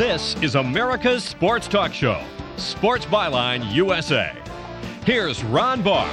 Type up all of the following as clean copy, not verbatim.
This is America's Sports Talk Show, Sports Byline USA. Here's Ron Barr.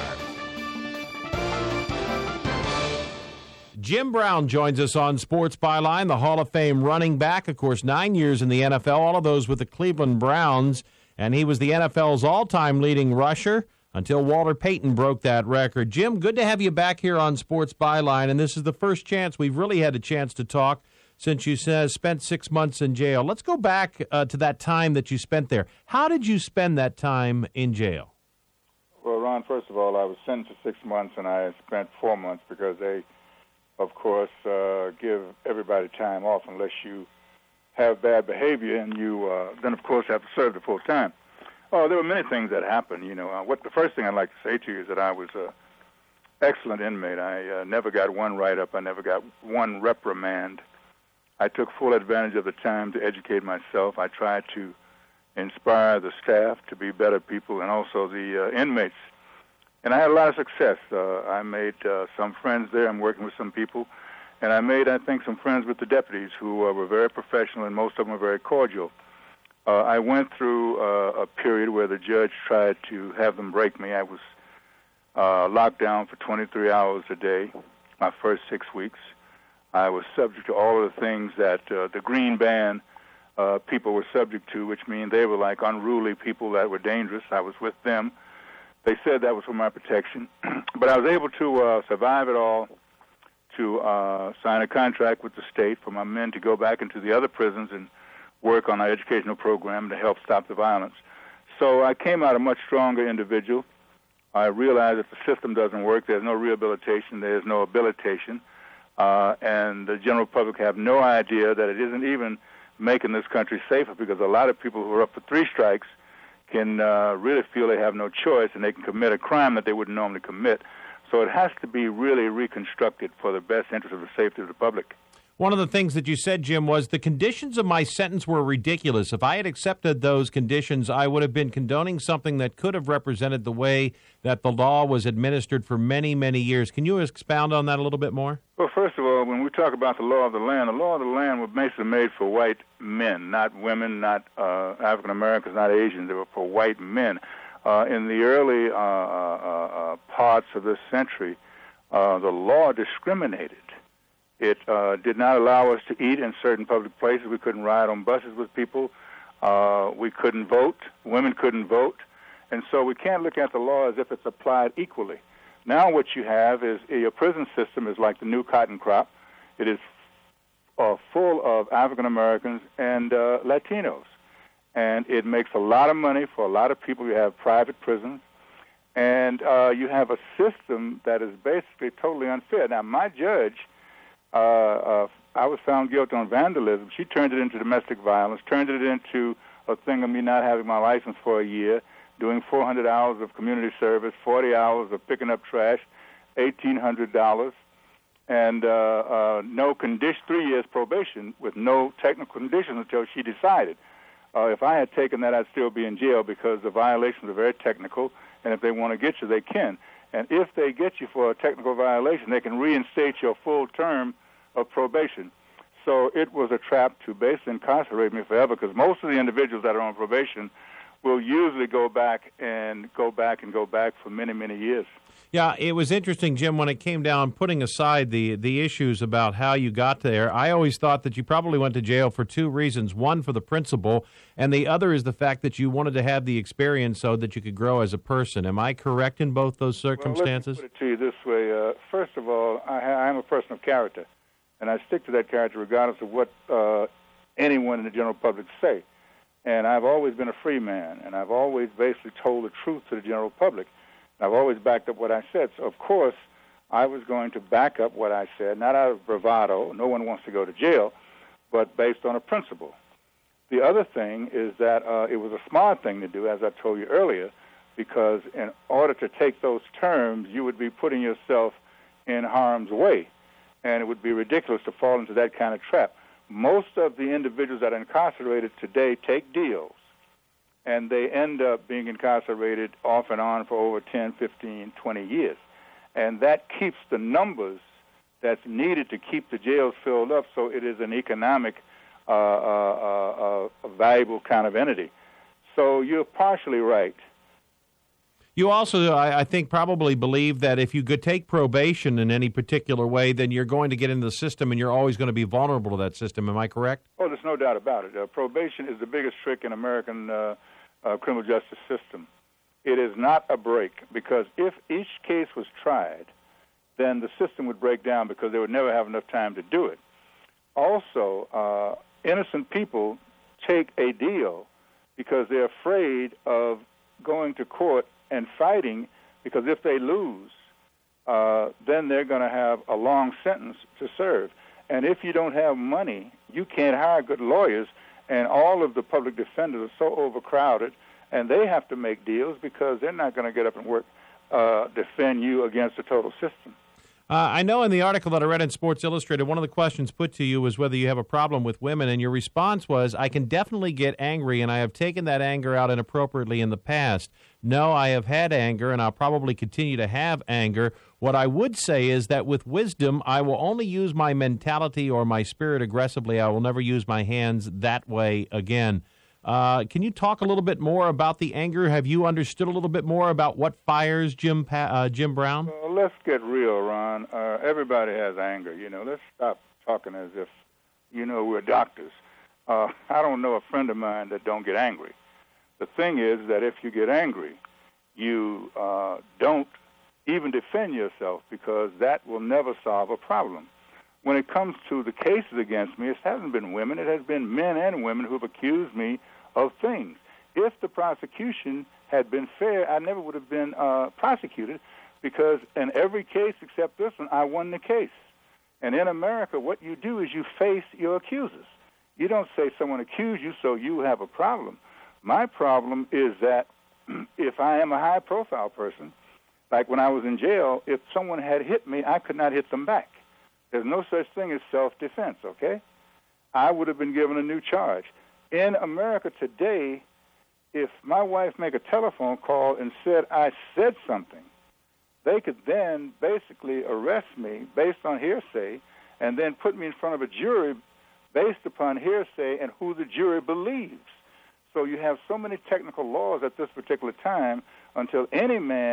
Jim Brown joins us on Sports Byline, the Hall of Fame running back, of course, 9 years in the NFL, all of those with the Cleveland Browns, and he was the NFL's all-time leading rusher until Walter Payton broke that record. Jim, good to have you back here on Sports Byline, and this is the first chance we've really had a chance to talk since you spent 6 months in jail. Let's go back to that time that you spent there. How did you spend that time in jail? Well, Ron, first of all, I was sentenced to 6 months, and I spent 4 months because they, of course, give everybody time off unless you have bad behavior, and you then, of course, have to serve the full time. Oh, there were many things that happened. You know, the first thing I'd like to say to you is that I was an excellent inmate. I never got one write-up. I never got one reprimand. I took full advantage of the time to educate myself. I tried to inspire the staff to be better people and also the inmates. And I had a lot of success. I made some friends there. I'm working with some people. And I made, I think, some friends with the deputies who were very professional, and most of them were very cordial. I went through a period where the judge tried to have them break me. I was locked down for 23 hours a day, my first 6 weeks. I was subject to all of the things that the Green Band people were subject to, which means they were like unruly people that were dangerous. I was with them. They said that was for my protection. But I was able to survive it all, to sign a contract with the state for my men to go back into the other prisons and work on our educational program to help stop the violence. So I came out a much stronger individual. I realized if the system doesn't work, there's no rehabilitation, there's no habilitation, and the general public have no idea that it isn't even making this country safer, because a lot of people who are up for 3 strikes can really feel they have no choice and they can commit a crime that they wouldn't normally commit. So it has to be really reconstructed for the best interest of the safety of the public. One of the things that you said, Jim, was the conditions of my sentence were ridiculous. If I had accepted those conditions, I would have been condoning something that could have represented the way that the law was administered for many, many years. Can you expound on that a little bit more? Well, first of all, when we talk about the law of the land was basically made for white men, not women, not African Americans, not Asians. They were for white men. In the early parts of this century, the law discriminated. It did not allow us to eat in certain public places. We couldn't ride on buses with people. We couldn't vote. Women couldn't vote. And so we can't look at the law as if it's applied equally. Now what you have is your prison system is like the new cotton crop. It is full of African Americans and Latinos. And it makes a lot of money for a lot of people. You have private prisons. And you have a system that is basically totally unfair. Now, my judge, I was found guilty on vandalism. She turned it into domestic violence, turned it into a thing of me not having my license for a year, doing 400 hours of community service, 40 hours of picking up trash, $1,800, and no condition, 3 years probation with no technical conditions until she decided. If I had taken that, I'd still be in jail because the violations are very technical, and if they want to get you, they can. And if they get you for a technical violation, they can reinstate your full term of probation. So it was a trap to basically incarcerate me forever, because most of the individuals that are on probation will usually go back for many, many years. Yeah, it was interesting, Jim, when it came down, putting aside the issues about how you got there. I always thought that you probably went to jail for 2 reasons. One, for the principle, and the other is the fact that you wanted to have the experience so that you could grow as a person. Am I correct in both those circumstances? Well, let me put it to you this way. First of all, I'm a person of character, and I stick to that character regardless of what anyone in the general public say. And I've always been a free man, and I've always basically told the truth to the general public. I've always backed up what I said. So, of course, I was going to back up what I said, not out of bravado. No one wants to go to jail, but based on a principle. The other thing is that it was a smart thing to do, as I told you earlier, because in order to take those terms, you would be putting yourself in harm's way, and it would be ridiculous to fall into that kind of trap. Most of the individuals that are incarcerated today take deals, and they end up being incarcerated off and on for over 10, 15, 20 years. And that keeps the numbers that's needed to keep the jails filled up, so it is an economic a valuable kind of entity. So you're partially right. You also, I think, probably believe that if you could take probation in any particular way, then you're going to get into the system and you're always going to be vulnerable to that system. Am I correct? Oh, there's no doubt about it. Probation is the biggest trick in American criminal justice system. It is not a break, because if each case was tried, then the system would break down because they would never have enough time to do it. Also, innocent people take a deal because they're afraid of going to court and fighting, because if they lose, then they're going to have a long sentence to serve. And if you don't have money, you can't hire good lawyers, and all of the public defenders are so overcrowded, and they have to make deals because they're not going to get up and work, defend you against the total system. I know in the article that I read in Sports Illustrated, one of the questions put to you was whether you have a problem with women, and your response was, I can definitely get angry, and I have taken that anger out inappropriately in the past. No, I have had anger, and I'll probably continue to have anger. What I would say is that with wisdom, I will only use my mentality or my spirit aggressively. I will never use my hands that way again. Can you talk a little bit more about the anger? Have you understood a little bit more about what fires Jim Brown? Well, let's get real, Ron. Everybody has anger. Let's stop talking as if, we're doctors. I don't know a friend of mine that don't get angry. The thing is that if you get angry, you don't even defend yourself, because that will never solve a problem. When it comes to the cases against me, it hasn't been women. It has been men and women who have accused me of things. If the prosecution had been fair, I never would have been prosecuted, because in every case except this one, I won the case. And in America, what you do is you face your accusers. You don't say someone accused you, so you have a problem. My problem is that if I am a high-profile person, like when I was in jail, if someone had hit me, I could not hit them back. There's no such thing as self-defense, okay? I would have been given a new charge. In America today, if my wife make a telephone call and said I said something, they could then basically arrest me based on hearsay and then put me in front of a jury based upon hearsay and who the jury believes. So you have so many technical laws at this particular time until any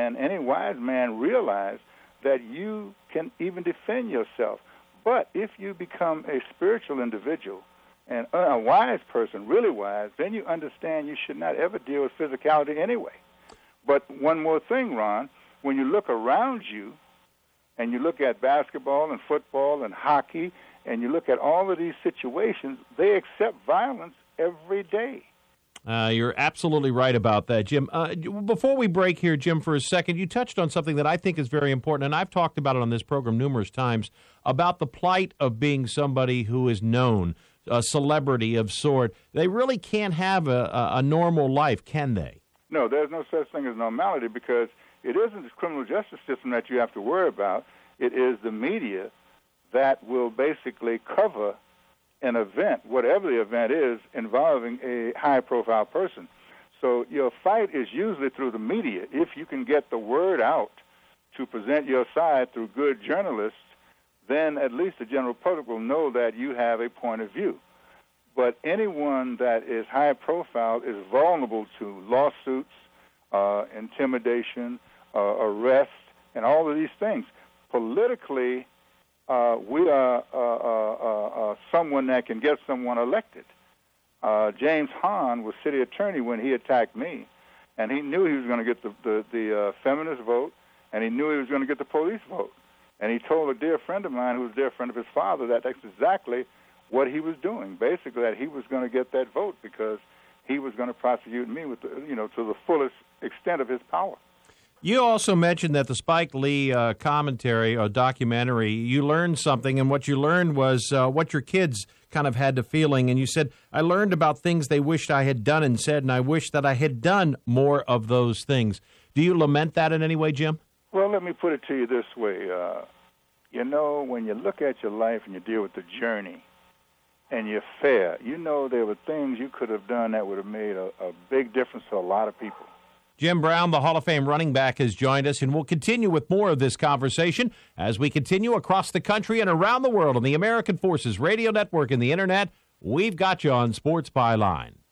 wise man realize that you can even defend yourself. But if you become a spiritual individual and a wise person, really wise, then you understand you should not ever deal with physicality anyway. But one more thing, Ron, when you look around you and you look at basketball and football and hockey and you look at all of these situations, they accept violence every day. You're absolutely right about that, Jim. Before we break here, Jim, for a second, you touched on something that I think is very important, and I've talked about it on this program numerous times, about the plight of being somebody who is known, a celebrity of sort. They really can't have a normal life, can they? No, there's no such thing as normality, because it isn't the criminal justice system that you have to worry about. It is the media that will basically cover an event, whatever the event is, involving a high-profile person. So your fight is usually through the media. If you can get the word out to present your side through good journalists, then at least the general public will know that you have a point of view. But anyone that is high-profile is vulnerable to lawsuits, intimidation, arrest, and all of these things. Politically, we are someone that can get someone elected. James Hahn was city attorney when he attacked me, and he knew he was going to get the feminist vote, and he knew he was going to get the police vote. And he told a dear friend of mine, who was a dear friend of his father, that that's exactly what he was doing. Basically, that he was going to get that vote because he was going to prosecute me with, to the fullest extent of his power. You also mentioned that the Spike Lee commentary or documentary, you learned something, and what you learned was what your kids kind of had the feeling, and you said, I learned about things they wished I had done and said, and I wish that I had done more of those things. Do you lament that in any way, Jim? Well, let me put it to you this way. When you look at your life and you deal with the journey and you're fair, there were things you could have done that would have made a big difference to a lot of people. Jim Brown, the Hall of Fame running back, has joined us, and we'll continue with more of this conversation as we continue across the country and around the world on the American Forces Radio Network and the Internet we've got you on Sports Byline.